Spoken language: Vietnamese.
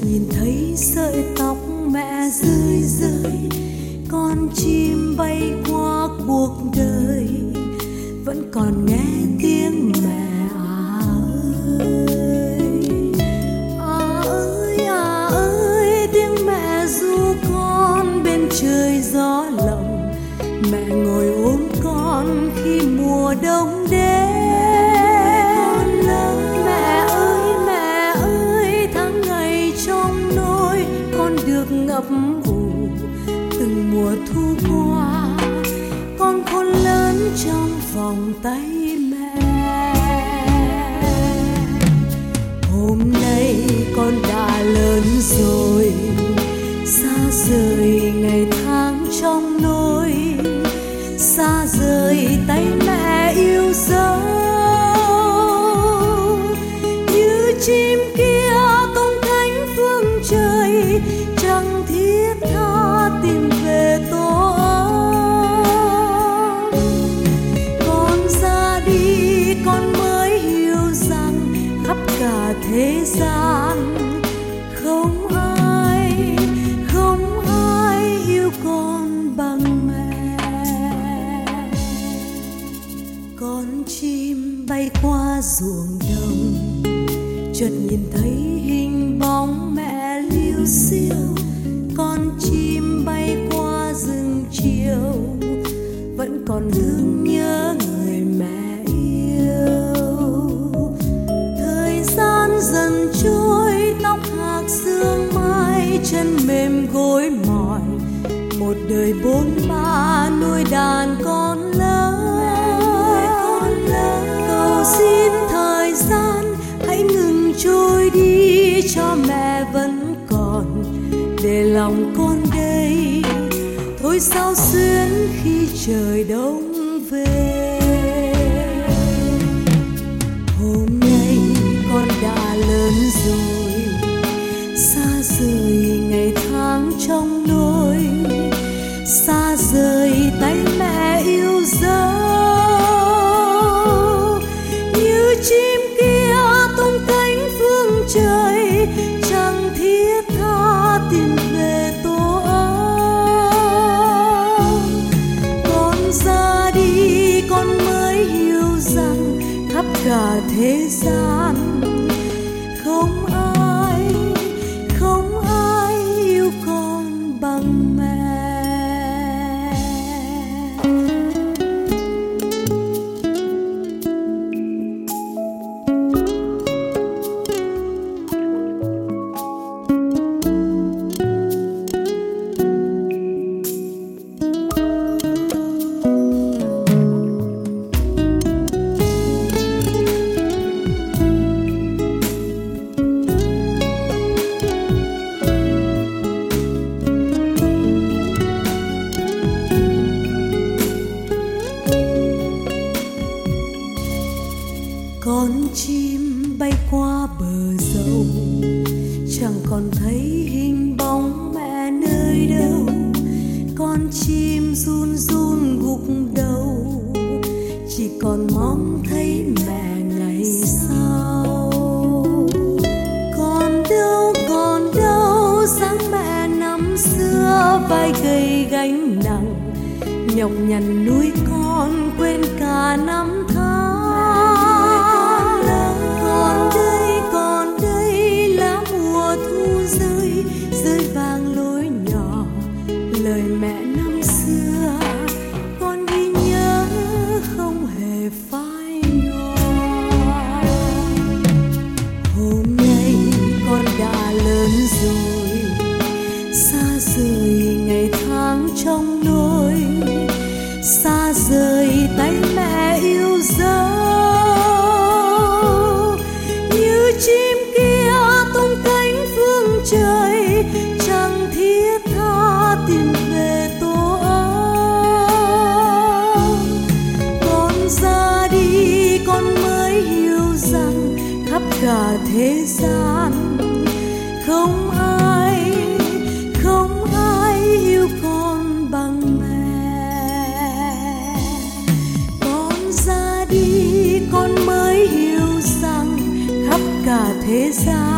nhìn thấy sợi tóc mẹ rơi rơi, con chim bay qua cuộc đời, vẫn còn nghe tiếng mẹ ơi, tiếng mẹ ru con bên trời gió lộng. Mẹ ngồi ôm con khi mùa đông đến. Mẹ ơi, tháng ngày trong nôi con được ngập ngủ. Từng mùa thu qua con khôn lớn trong vòng tay mẹ. Hôm nay con đã lớn rồi, xa rời ngày tháng trong nôi, xa rời tay mẹ yêu dấu. Như chim kia tung cánh phương trời, chẳng thiết tha tìm về tổ ấm. Con ra đi con mới hiểu rằng khắp cả thế gian không ai yêu con bằng mẹ. Con chim bay qua ruộng đồng, chợt nhìn thấy hình bóng mẹ liu xiu. Con chim bay qua rừng chiều, vẫn còn thương nhớ người mẹ yêu. Thời gian dần trôi, tóc hạc sương mai, chân mềm gối mỏi. Một đời bôn ba nuôi đàn con lớn. Cầu xin thời gian hãy ngừng trôi đi, cho mẹ vẫn còn để lòng con đây. Thôi sao xuyến khi trời đông về. Hôm nay con đã lớn rồi, xa rời ngày tháng trong nôi, xa rời tay mẹ yêu dấu. Như chim kia tung cánh phương trời, chẳng thiết tha tìm về tổ ấm. Con ra đi con mới hiểu rằng khắp cả thế gian không ai yêu con bằng mẹ. Con chim bay qua bờ dâu, chẳng còn thấy hình bóng mẹ nơi đâu. Con chim run run gục đầu, chỉ còn mong thấy mẹ ngày sau. Còn đâu dáng mẹ năm xưa, vai gầy gánh nặng, nhọc nhằn nuôi con quên cả năm tháng. Còn đây lá mùa thu rơi, rơi vàng lối nhỏ. Lời mẹ năm xưa con ghi nhớ không hề phai nhòa. Hôm nay con đã lớn rồi, xa rời ngày tháng trong nôi, xa rời tay mẹ yêu dấu. Như chim kia tung cánh phương trời, chẳng thiết tha tìm về tổ ấm. Con ra đi con mới hiểu rằng khắp cả thế gian không ai yêu con bằng mẹ. Con ra đi con mới hiểu rằng khắp cả thế gian